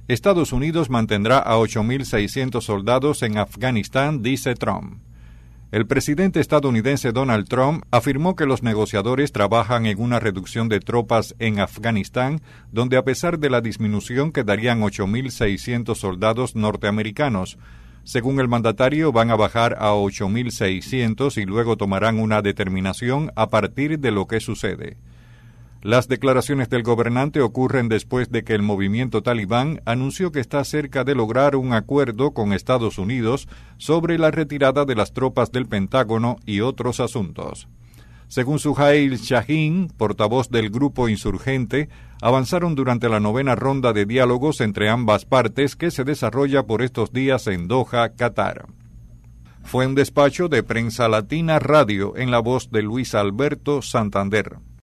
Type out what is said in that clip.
Estados Unidos mantendrá a 8.600 soldados en Afganistán, dice Trump. El presidente estadounidense Donald Trump afirmó que los negociadores trabajan en una reducción de tropas en Afganistán, donde a pesar de la disminución quedarían 8.600 soldados norteamericanos. Según el mandatario, van a bajar a 8.600 y luego tomarán una determinación a partir de lo que sucede. Las declaraciones del gobernante ocurren después de que el movimiento talibán anunció que está cerca de lograr un acuerdo con Estados Unidos sobre la retirada de las tropas del Pentágono y otros asuntos. Según Suhail Shaheen, portavoz del grupo insurgente, avanzaron durante la 9ª ronda de diálogos entre ambas partes que se desarrolla por estos días en Doha, Qatar. Fue un despacho de Prensa Latina Radio en la voz de Luis Alberto Santander.